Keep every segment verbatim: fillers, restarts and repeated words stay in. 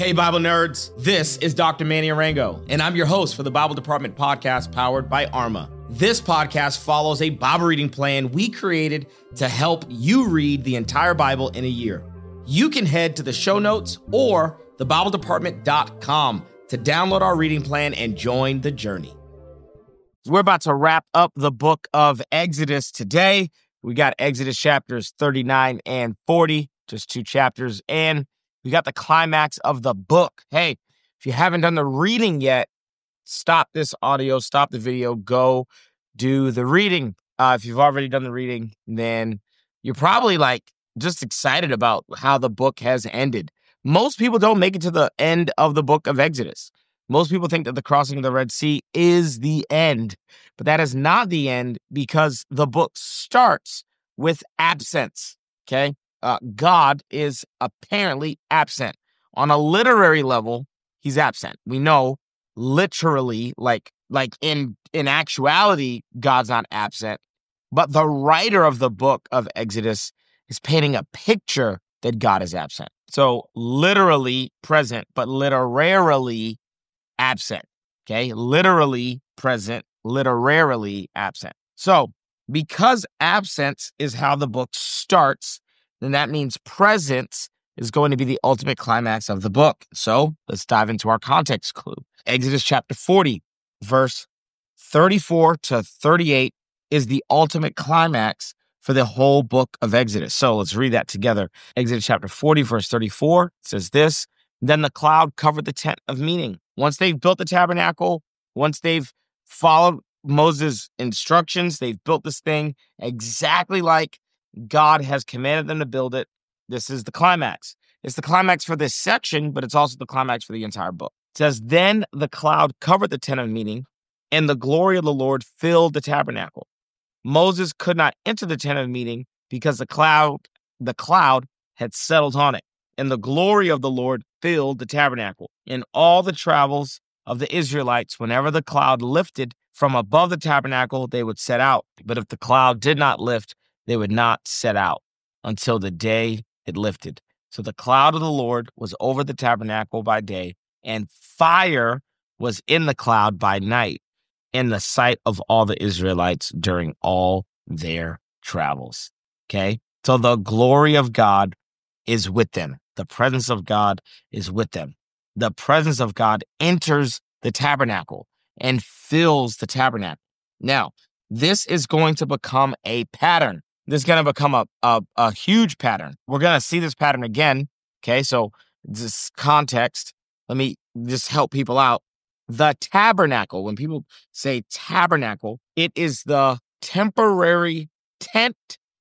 Hey, Bible nerds. This is Doctor Manny Arango, and I'm your host for the Bible Department podcast powered by Arma. This podcast follows a Bible reading plan we created to help you read the entire Bible in a year. You can head to the show notes or the bible department dot com to download our reading plan and join the journey. We're about to wrap up the book of Exodus today. We got Exodus chapters thirty-nine and forty, just two chapters, and we got the climax of the book. Hey, if you haven't done the reading yet, stop this audio, stop the video, go do the reading. Uh, if you've already done the reading, then you're probably like just excited about how the book has ended. Most people don't make it to the end of the book of Exodus. Most people think that the crossing of the Red Sea is the end, but that is not the end because the book starts with absence, okay? Uh, God is apparently absent. On a literary level, he's absent. We know literally, like, like in, in actuality, God's not absent. But the writer of the book of Exodus is painting a picture that God is absent. So literally present, but literarily absent. Okay? Literally present, literarily absent. So because absence is how the book starts, then that means presence is going to be the ultimate climax of the book. So let's dive into our context clue. Exodus chapter forty, verse thirty-four to thirty-eight is the ultimate climax for the whole book of Exodus. So let's read that together. Exodus chapter forty, verse thirty-four says this: Then the cloud covered the tent of meeting. Once they've built the tabernacle, once they've followed Moses' instructions, they've built this thing exactly like God has commanded them to build it. This is the climax. It's the climax for this section, but it's also the climax for the entire book. It says, Then the cloud covered the tent of meeting, and the glory of the Lord filled the tabernacle. Moses could not enter the tent of meeting because the cloud, the cloud had settled on it, and the glory of the Lord filled the tabernacle. In all the travels of the Israelites, whenever the cloud lifted from above the tabernacle, they would set out. But if the cloud did not lift, they would not set out until the day it lifted. So the cloud of the Lord was over the tabernacle by day, and fire was in the cloud by night, in the sight of all the Israelites during all their travels. Okay? So the glory of God is with them. The presence of God is with them. The presence of God enters the tabernacle and fills the tabernacle. Now, this is going to become a pattern. This is going to become a, a, a huge pattern. We're going to see this pattern again. Okay, so this context, let me just help people out. The tabernacle, when people say tabernacle, it is the temporary tent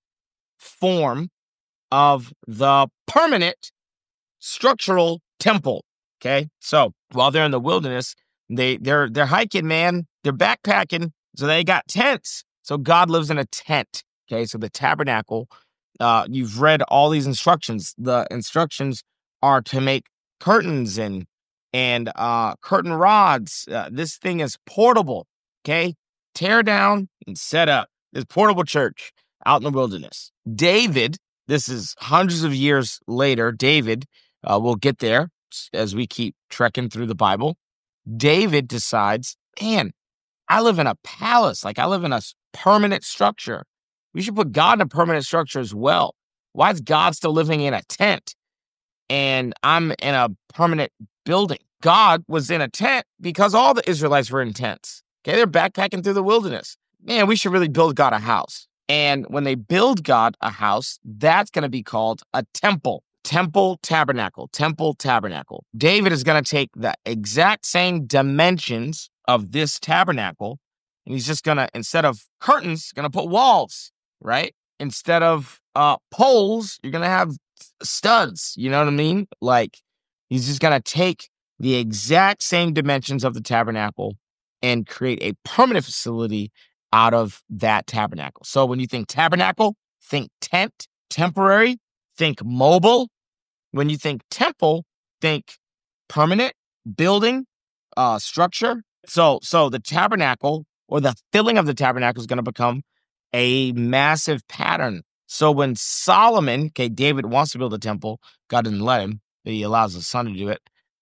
form of the permanent structural temple. Okay, so while they're in the wilderness, they, they're, they're hiking, man. They're backpacking, so they got tents. So God lives in a tent. Okay, so the tabernacle, uh, you've read all these instructions. The instructions are to make curtains and and uh, curtain rods. Uh, this thing is portable, okay? Tear down and set up. This portable church out in the wilderness. David, this is hundreds of years later, David, uh, we'll get there as we keep trekking through the Bible. David decides, man, I live in a palace. Like I live in a permanent structure. We should put God in a permanent structure as well. Why is God still living in a tent and I'm in a permanent building? God was in a tent because all the Israelites were in tents. Okay, they're backpacking through the wilderness. Man, we should really build God a house. And when they build God a house, that's going to be called a temple. Temple, tabernacle, temple, tabernacle. David is going to take the exact same dimensions of this tabernacle, and he's just going to, instead of curtains, going to put walls. Right? Instead of uh, poles, you're going to have studs. You know what I mean? Like, he's just going to take the exact same dimensions of the tabernacle and create a permanent facility out of that tabernacle. So when you think tabernacle, think tent, temporary, think mobile. When you think temple, think permanent, building, uh, structure. So, so the tabernacle or the filling of the tabernacle is going to become a massive pattern. So when Solomon, okay, David wants to build a temple, God didn't let him, but he allows his son to do it.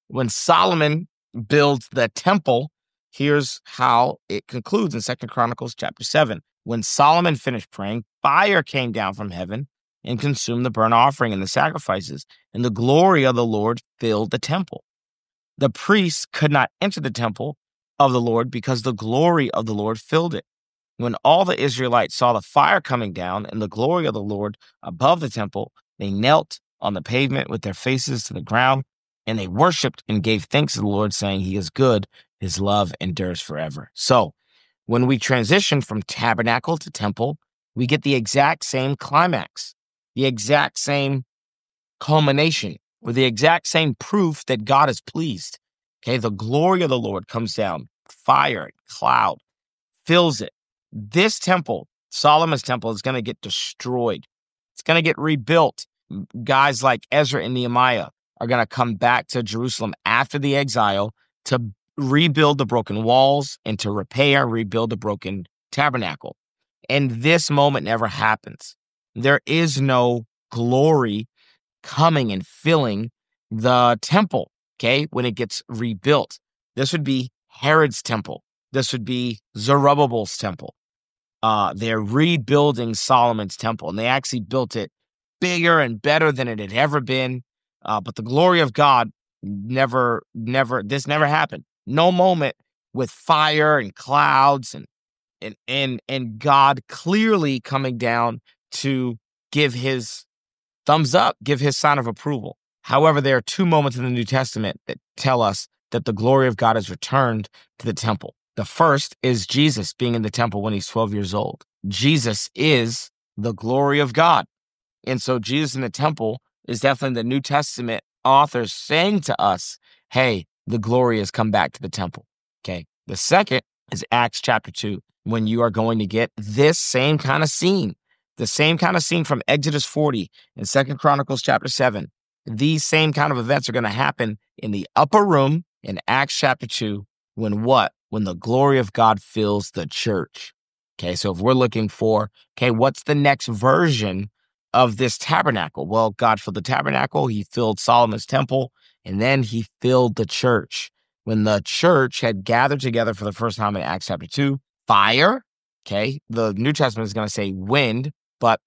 When Solomon builds the temple, here's how it concludes in Second Chronicles chapter seven. When Solomon finished praying, fire came down from heaven and consumed the burnt offering and the sacrifices, and the glory of the Lord filled the temple. The priests could not enter the temple of the Lord because the glory of the Lord filled it. When all the Israelites saw the fire coming down and the glory of the Lord above the temple, they knelt on the pavement with their faces to the ground, and they worshiped and gave thanks to the Lord, saying, He is good, His love endures forever. So when we transition from tabernacle to temple, we get the exact same climax, the exact same culmination, or the exact same proof that God is pleased. Okay, the glory of the Lord comes down, fire, cloud, fills it. This temple, Solomon's temple, is going to get destroyed. It's going to get rebuilt. Guys like Ezra and Nehemiah are going to come back to Jerusalem after the exile to rebuild the broken walls and to repair, rebuild the broken tabernacle. And this moment never happens. There is no glory coming and filling the temple, okay, when it gets rebuilt. This would be Herod's temple. This would be Zerubbabel's temple. Uh, they're rebuilding Solomon's temple, and they actually built it bigger and better than it had ever been. Uh, but the glory of God never, never, this never happened. No moment with fire and clouds and and and and God clearly coming down to give his thumbs up, give his sign of approval. However, there are two moments in the New Testament that tell us that the glory of God has returned to the temple. The first is Jesus being in the temple when he's twelve years old. Jesus is the glory of God. And so Jesus in the temple is definitely the New Testament authors saying to us, hey, the glory has come back to the temple. Okay. The second is Acts chapter two, when you are going to get this same kind of scene, the same kind of scene from Exodus forty and Second Chronicles chapter seven. These same kind of events are going to happen in the upper room in Acts chapter two, when what? When the glory of God fills the church. Okay, so if we're looking for, okay, what's the next version of this tabernacle? Well, God filled the tabernacle, he filled Solomon's temple, and then he filled the church. When the church had gathered together for the first time in Acts chapter two, fire, okay, the New Testament is going to say wind, but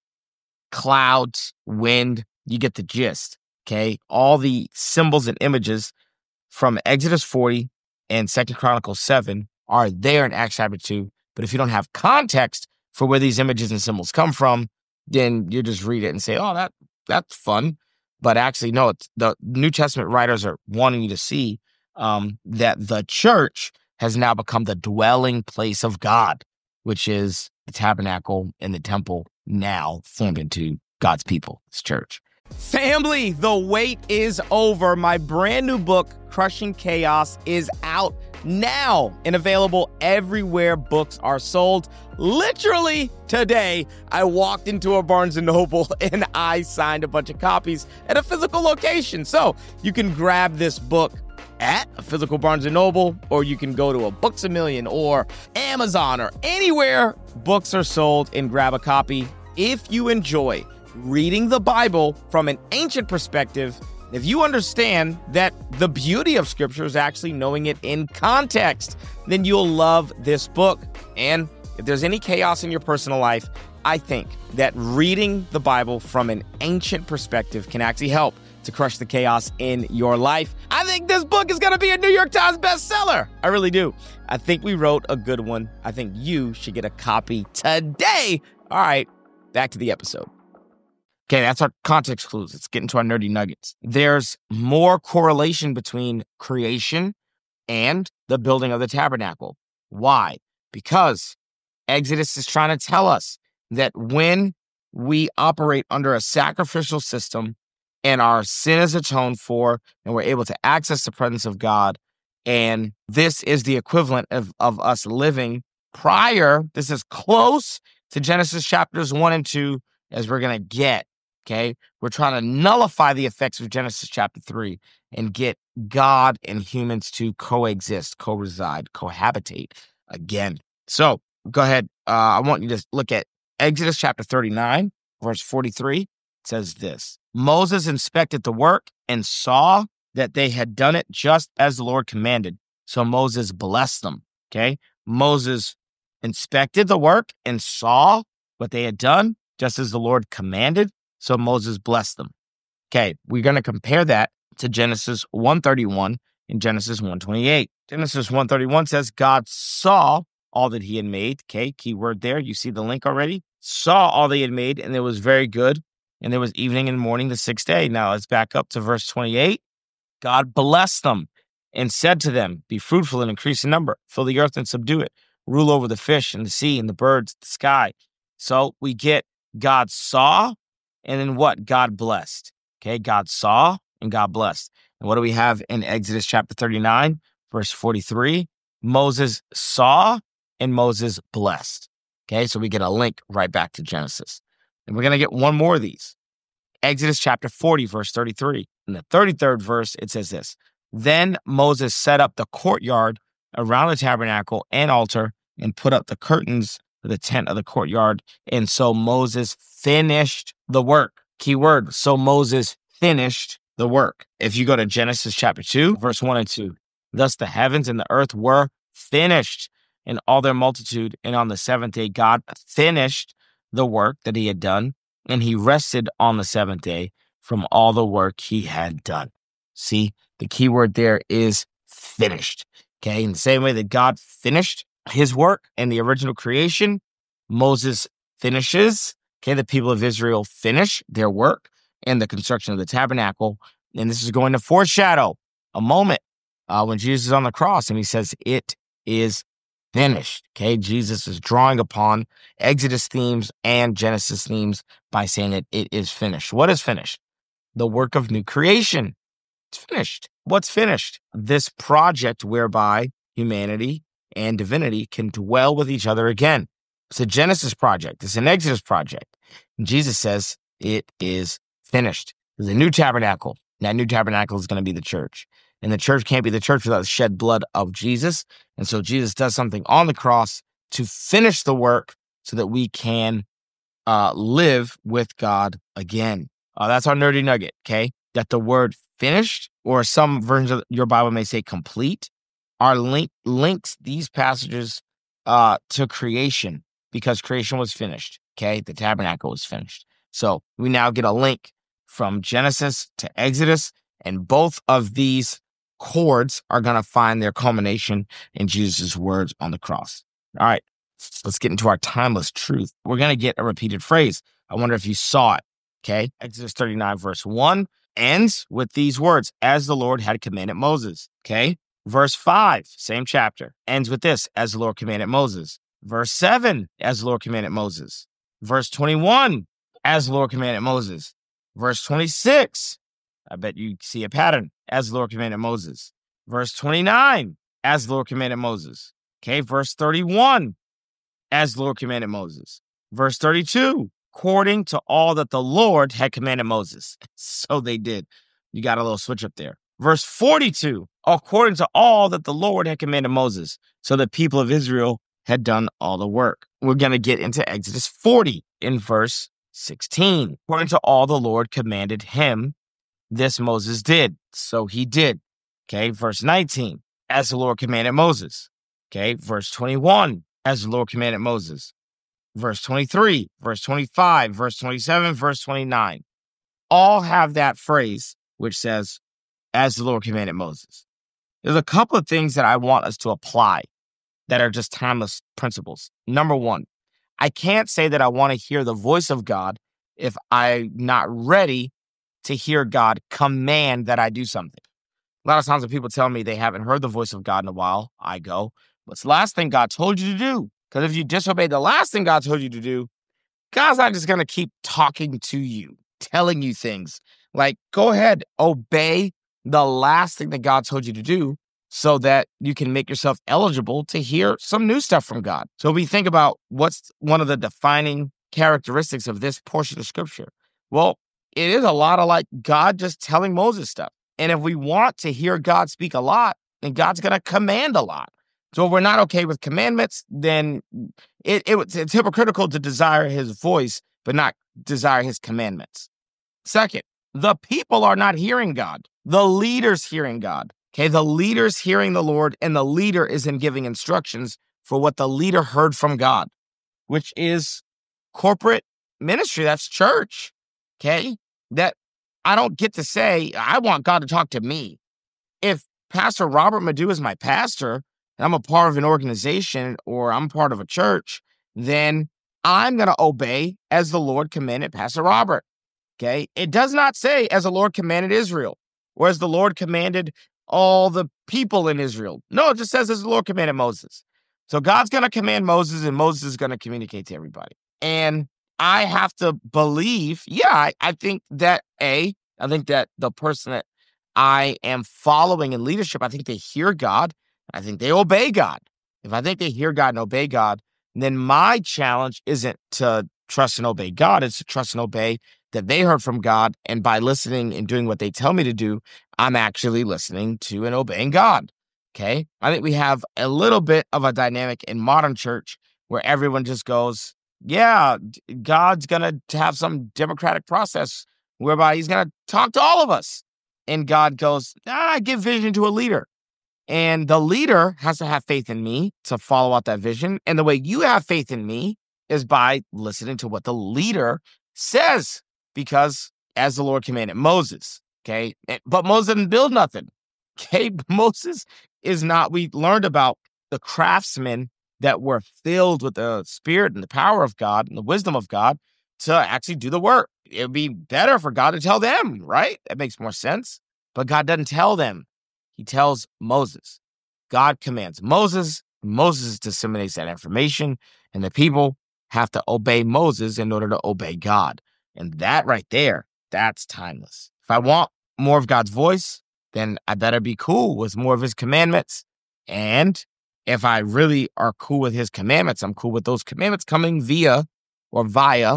clouds, wind, you get the gist, okay? All the symbols and images from Exodus forty and Second Chronicles seven are there in Acts chapter two, but if you don't have context for where these images and symbols come from, then you just read it and say, oh, that that's fun. But actually, no, it's, the New Testament writers are wanting you to see um, that the church has now become the dwelling place of God, which is the tabernacle and the temple now formed into God's people, his church. Family, the wait is over. My brand new book, Crushing Chaos, is out now and available everywhere books are sold. Literally today, I walked into a Barnes and Noble and I signed a bunch of copies at a physical location. So you can grab this book at a physical Barnes and Noble, or you can go to a Books A Million or Amazon or anywhere books are sold and grab a copy. If you enjoy reading the Bible from an ancient perspective, if you understand that the beauty of Scripture is actually knowing it in context, then you'll love this book. And if there's any chaos in your personal life, I think that reading the Bible from an ancient perspective can actually help to crush the chaos in your life. I think this book is going to be a New York Times bestseller. I really do. I think we wrote a good one. I think you should get a copy today. All right, back to the episode. Okay, that's our context clues. Let's get into our nerdy nuggets. There's more correlation between creation and the building of the tabernacle. Why? Because Exodus is trying to tell us that when we operate under a sacrificial system and our sin is atoned for and we're able to access the presence of God, and this is the equivalent of, of us living prior, this is close to Genesis chapters one and two as we're going to get. Okay, we're trying to nullify the effects of Genesis chapter three and get God and humans to coexist, co-reside, cohabitate again. So go ahead. Uh, I want you to look at Exodus chapter thirty-nine, verse forty-three. It says this: Moses inspected the work and saw that they had done it just as the Lord commanded. So Moses blessed them. Okay. Moses inspected the work and saw what they had done just as the Lord commanded. So Moses blessed them. Okay. We're going to compare that to Genesis one thirty-one and Genesis one twenty-eight. Genesis one thirty-one says God saw all that he had made. Okay. Key word there. You see the link already. Saw all they had made, and it was very good. And there was evening and morning the sixth day. Now let's back up to verse twenty-eight. God blessed them and said to them, be fruitful and increase in number, fill the earth and subdue it, rule over the fish and the sea and the birds, the sky. So we get God saw, and then what? God blessed. Okay, God saw and God blessed. And what do we have in Exodus chapter thirty-nine, verse forty-three? Moses saw and Moses blessed. Okay, so we get a link right back to Genesis. And we're going to get one more of these. Exodus chapter forty, verse thirty-three. In the thirty-third verse, it says this. Then Moses set up the courtyard around the tabernacle and altar and put up the curtains for the tent of the courtyard. And so Moses finished the work. Key word. So Moses finished the work. If you go to Genesis chapter two, verse one and two, thus the heavens and the earth were finished in all their multitude. And on the seventh day, God finished the work that he had done. And he rested on the seventh day from all the work he had done. See, the key word there is finished. Okay, in the same way that God finished his work in the original creation, Moses finishes. Okay, the people of Israel finish their work in the construction of the tabernacle. And this is going to foreshadow a moment uh, when Jesus is on the cross and he says, it is finished. Okay, Jesus is drawing upon Exodus themes and Genesis themes by saying that it is finished. What is finished? The work of new creation. It's finished. What's finished? This project whereby humanity and divinity can dwell with each other again. It's a Genesis project. It's an Exodus project. And Jesus says it is finished. There's a new tabernacle. That new tabernacle is going to be the church. And the church can't be the church without the shed blood of Jesus. And so Jesus does something on the cross to finish the work so that we can uh, live with God again. Uh, that's our nerdy nugget, okay? That the word finished, or some versions of your Bible may say complete, are link, links these passages uh, to creation because creation was finished, okay? The tabernacle was finished. So we now get a link from Genesis to Exodus, and both of these chords are going to find their culmination in Jesus' words on the cross. All right, let's get into our timeless truth. We're going to get a repeated phrase. I wonder if you saw it, okay? Exodus thirty-nine, verse one ends with these words, as the Lord had commanded Moses, okay? Verse five, same chapter, ends with this, as the Lord commanded Moses. Verse seven, as the Lord commanded Moses. Verse twenty-one, as the Lord commanded Moses. Verse twenty-six, I bet you see a pattern, as the Lord commanded Moses. Verse twenty-nine, as the Lord commanded Moses. Okay, verse thirty-one, as the Lord commanded Moses. Verse thirty-two, according to all that the Lord had commanded Moses. So they did. You got a little switch up there. Verse forty-two, according to all that the Lord had commanded Moses. So the people of Israel had done all the work. We're going to get into Exodus forty in verse sixteen. According to all the Lord commanded him, this Moses did. So he did. Okay, verse nineteen, as the Lord commanded Moses. Okay, verse twenty-one, as the Lord commanded Moses. Verse twenty-three, verse twenty-five, verse twenty-seven, verse twenty-nine. All have that phrase which says, as the Lord commanded Moses. There's a couple of things that I want us to apply that are just timeless principles. Number one, I can't say that I want to hear the voice of God if I'm not ready to hear God command that I do something. A lot of times when people tell me they haven't heard the voice of God in a while, I go, what's the last thing God told you to do? Because if you disobey the last thing God told you to do, God's not just going to keep talking to you, telling you things. Like, go ahead, obey the last thing that God told you to do so that you can make yourself eligible to hear some new stuff from God. So we think about what's one of the defining characteristics of this portion of scripture. Well, it is a lot of like God just telling Moses stuff. And if we want to hear God speak a lot, then God's going to command a lot. So if we're not okay with commandments, then it, it, it's hypocritical to desire his voice, but not desire his commandments. Second, The people are not hearing God. The leader's hearing God. Okay, the leader's hearing the Lord, and the leader is in giving instructions for what the leader heard from God, which is corporate ministry. That's church. Okay, that I don't get to say, I want God to talk to me. If Pastor Robert Madu is my pastor, and I'm a part of an organization or I'm part of a church, then I'm going to obey as the Lord commanded Pastor Robert. Okay, it does not say as the Lord commanded Israel or as the Lord commanded all the people in Israel. No, it just says as the Lord commanded Moses. So God's going to command Moses, and Moses is going to communicate to everybody. And I have to believe, yeah, I, I think that, A, I think that the person that I am following in leadership, I think they hear God. I think they obey God. If I think they hear God and obey God, then my challenge isn't to trust and obey God. It's to trust and obey that they heard from God. And by listening and doing what they tell me to do, I'm actually listening to and obeying God. Okay. I think we have a little bit of a dynamic in modern church where everyone just goes, yeah, God's going to have some democratic process whereby he's going to talk to all of us. And God goes, ah, I give vision to a leader. And the leader has to have faith in me to follow out that vision. And the way you have faith in me is by listening to what the leader says, because as the Lord commanded Moses, okay? But Moses didn't build nothing, okay? Moses is not, we learned about the craftsmen that were filled with the spirit and the power of God and the wisdom of God to actually do the work. It would be better for God to tell them, right? That makes more sense. But God doesn't tell them. He tells Moses. God commands Moses. Moses disseminates that information, and the people have to obey Moses in order to obey God. And that right there, that's timeless. If I want more of God's voice, then I better be cool with more of his commandments. And if I really are cool with his commandments, I'm cool with those commandments coming via or via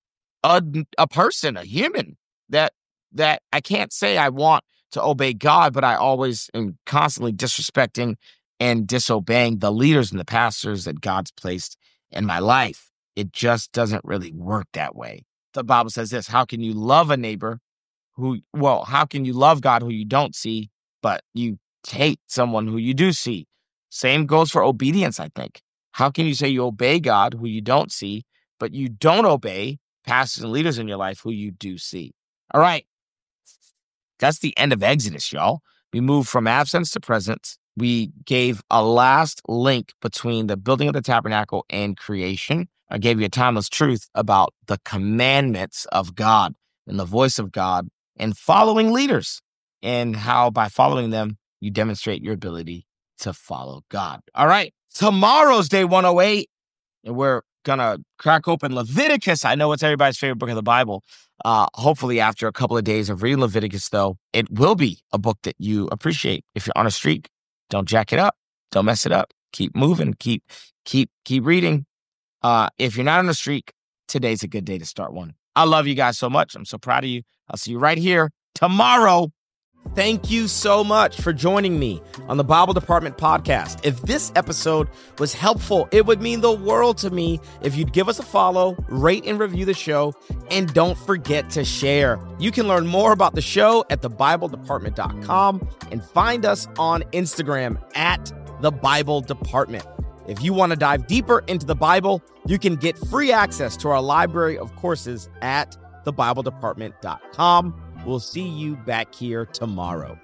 a, a person, a human, that that I can't say I want to obey God, but I always am constantly disrespecting and disobeying the leaders and the pastors that God's placed in my life. It just doesn't really work that way. The Bible says this: how can you love a neighbor who, well, how can you love God who you don't see, but you hate someone who you do see? Same goes for obedience, I think. How can you say you obey God who you don't see, but you don't obey pastors and leaders in your life who you do see? All right. That's the end of Exodus, y'all. We moved from absence to presence. We gave a last link between the building of the tabernacle and creation. I gave you a timeless truth about the commandments of God and the voice of God and following leaders, and how by following them, you demonstrate your ability to follow God. All right. Tomorrow's day one oh eight, and we're going to crack open Leviticus. I know it's everybody's favorite book of the Bible. Uh, hopefully after a couple of days of reading Leviticus, though, it will be a book that you appreciate. If you're on a streak, don't jack it up. Don't mess it up. Keep moving. Keep, keep, keep reading. Uh, if you're not on a streak, today's a good day to start one. I love you guys so much. I'm so proud of you. I'll see you right here tomorrow. Thank you so much for joining me on the Bible Department podcast. If this episode was helpful, it would mean the world to me if you'd give us a follow, rate and review the show, and don't forget to share. You can learn more about the show at the bible department dot com and find us on Instagram at the Bible Department. If you want to dive deeper into the Bible, you can get free access to our library of courses at the bible department dot com. We'll see you back here tomorrow.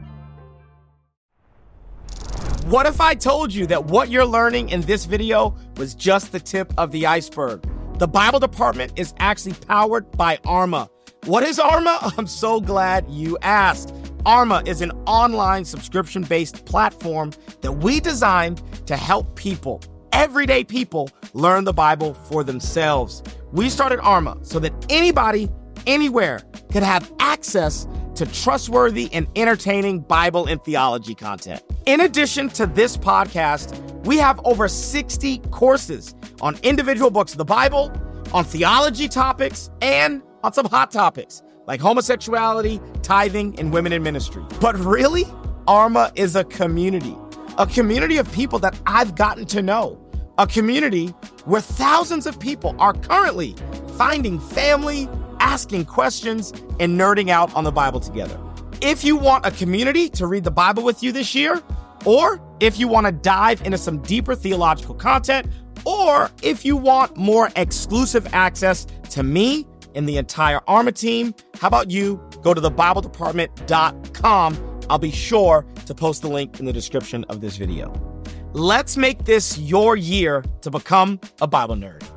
What if I told you that what you're learning in this video was just the tip of the iceberg? The Bible Department is actually powered by Arma. What is Arma? I'm so glad you asked. Arma is an online subscription-based platform that we designed to help people, everyday people, learn the Bible for themselves. We started Arma so that anybody, anywhere, could have access to trustworthy and entertaining Bible and theology content. In addition to this podcast, we have over sixty courses on individual books of the Bible, on theology topics, and on some hot topics like homosexuality, tithing, and women in ministry. But really, Arma is a community, a community of people that I've gotten to know, a community where thousands of people are currently finding family, asking questions, and nerding out on the Bible together. If you want a community to read the Bible with you this year, or if you want to dive into some deeper theological content, or if you want more exclusive access to me and the entire Arma team, how about you go to the bible department dot com? I'll be sure to post the link in the description of this video. Let's make this your year to become a Bible nerd.